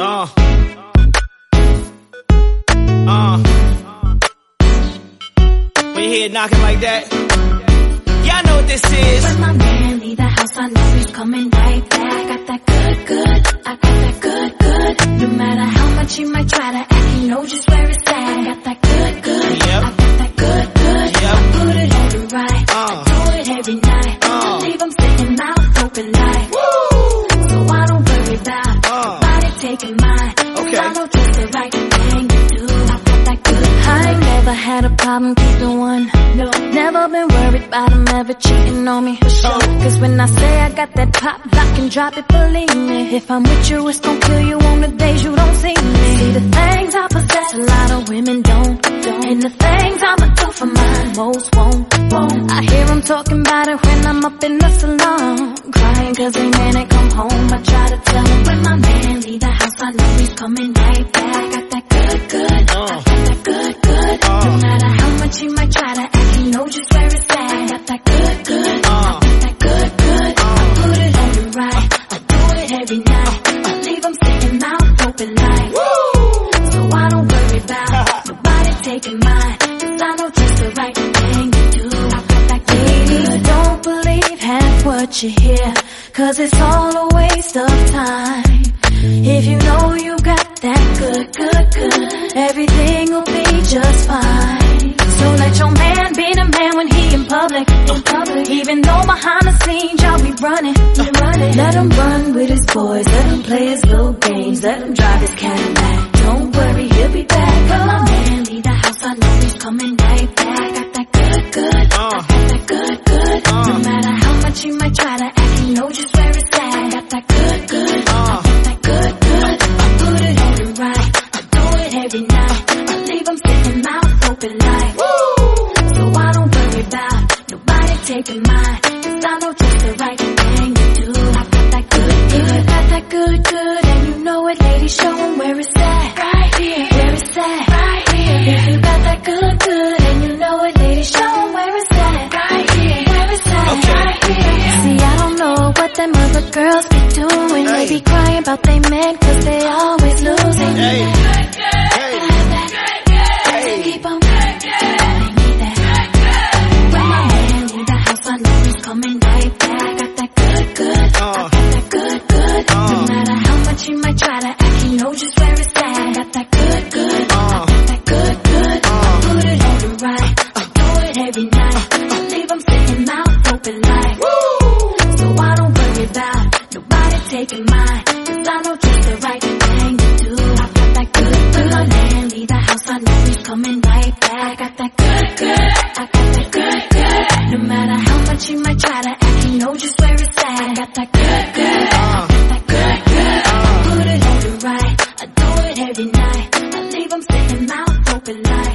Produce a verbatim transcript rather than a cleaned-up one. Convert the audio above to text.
Uh. Uh. When you hear it knocking like that, y'all know what this is. When my man leave the house, I know he's coming right back. I got that good, good. I got that good, good. No matter how much he might try to act, he knows just where it's at. I got that good, good. Yep. I got that good, good. Yep. I put it every right. Uh. I do it every night. Uh. Leave him sitting mouth open like. Woo! So I don't worry about Uh. nobody taking mine. Okay. I know just the right thing to do. I got that good. I ain't never had a problem keeping one. No, never been worried about him ever cheating on me. For sure. Cause when I say I got that pop, lock and drop it, believe me. If I'm with you, it's gon' kill you on the days you don't see me. See the things I possess, a lot of women don't. don't. And the things I'ma do for mine, most won't. won't. I hear them talking about it when I'm up in the salon, crying cause they man ain't come home. I try to tell them when my man leave the house, I know he's coming right back. Got that good, good. Uh. I got that good, good. Uh. No matter how much he might try to act, he knows just where it's at. I got that good, good. Uh. I got that good, good. Uh. I put it on the right. I do it every night. I leave him sitting mouth open like. Woo! So I don't worry about nobody taking mine. Cause I know just the right thing to do. I got that good, good. Don't believe half what you hear, cause it's all a waste of time. If you know you got that good, good, good, everything will be just fine. So let your man be the man when he in public, in public. Even though behind the scenes y'all be running, be running. Let him run with his boys, let him play his little games, let him drive his Cadillac. Don't worry, he'll be back. When my man leave the house, I know he's coming right back. Got that good, good. Uh. I got that good, good. Uh. No matter how much he might try to act, he knows just where it's at. Got that good, good. Uh. I got that good, good. I put it on the right. I do it every night. I leave him sitting mouth open like. So I don't worry about nobody taking mine. Cause I know just the right thing to do. I got that good, good. I got that good, good. And you know it, ladies, show 'em where it's at. Right here. Where it's at. Right here. If you got that good, good. And you know it, ladies, show 'em where it's at. Right here. Where it's at. Okay. Right here. See, I don't know what them other girls be doing. Hey. They be crying about they men cause they always losing. Hey. Hey. Hey. Keep on telling me that. When my man leave the house, I know he's coming right back. Got that good, good. Uh. I got that good, good. Uh. No matter how much he might try to act, he knows just where it's at. Got that good, good. Uh. I got that good, good. Uh. I put it on the right. I do it every night. I leave him sitting mouth open like. So I don't worry about nobody taking mine. Cause I know just the right thing to do. I got that good, good. When my man leave the house, I know he's coming right back. I got that good, good. I got that good, good. No matter how much he might try to act, he knows just where it's at. I got that good, good. I got that good, good. I put it on the right. I do it every night. I leave him sitting mouth open like.